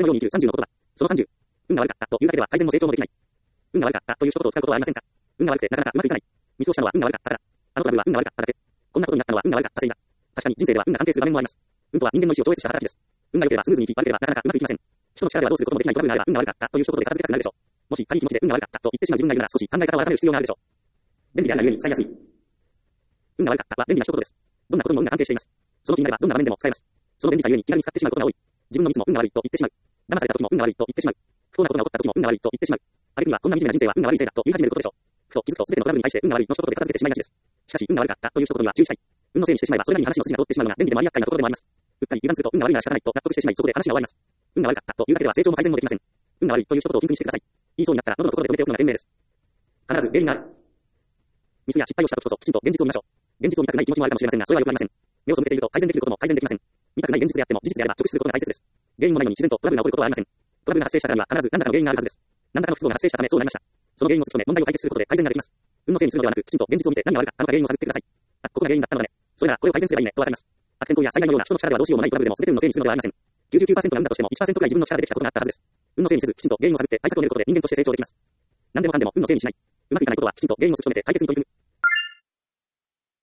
のように生きる30の言葉。その30。運が悪かったというだけでは改善も成長もできない。運が悪かったという一言を使うことはありませんか。運が悪くてなかなかうまくいかない。ミスをしたのは運が悪かったから。あのトラブルは運が悪かっただけ。こんなことになったのは運が悪かったせいだ。確かに人生では運が関係する場面もあります。運とは人間の意志を超越した働きです。運が良ければスムーズにいき、悪ければなかなかうまくいきません。人の力ではどうすることもできないトラブルがあれば運が悪かったという一言で片付けたくなるでしょう。もし軽い気持ちで運が悪かったと言ってしまう自分がいるなら少し考え方を改める必要があるでしょう。便利であるがゆえに使いやすい。運が悪かったは便利な一言です。どんなことも運が関係しています。その気になればどんな場面でも使えます。その便利さゆえに気軽に使ってしまうことが多い。自分のミスも運が悪いと言ってしまう。騙された時も運が悪いと言ってしまう。不幸なことが起こった時も運が悪いと言ってしまう。ある意味はこんな惨めな人生は運が悪いせいだと言い始めることでしょう。ふと気づくと全てのトラブルに対して運が悪いの一言で片付けてしまいがちです。しかし運が悪かったという一言には注意したい。運のせいにしてしまえばそれなりに話の筋が通ってしまうのが便利でもあり厄介なところでもあります。うっかり油断すると運が悪いなら仕方ないと納得してしまいそこで話が終わります。運が悪かったというだけでは成長も改善もできません。運が悪いという一言を禁句にしてください。言いそうになったら喉のところで止めておくのが賢明です。必ず原因がある。ミスや失敗をした時こそきちんと現実を見ましょう。現実を見たくない気持ちもあるかもしれませんがそれはよくありません。目を背けていると改善できることも改善できません。見たくない現実であっても事実であれば直視することが大切です。原因もないのに自然とトラブルが起こることはありません。トラブルが発生したからには必ず何らかの原因があるはずです。何らかの不都合が発生したためそうなりました。その原因を突き止め問題を解決することで改善ができます。運のせいにするのではなくきちんと現実を見て何が悪かったのか原因を探ってください。あ、ここが原因だったのだね。それならこれを改善すればいいねとわかります。悪天候や災害のような人の力ではどうしようもないトラブルでも全て運のせいにするのではありません。99% が運だとしても 1% くらい自分の力でできたことがあったはずです。運のせいにせずきちんと原因を探って対策を練ることで人間として成長できます。何でもかんでも運のせいにしない。うまくいかないことはきちんと原因を突き止めて解決に取り組む。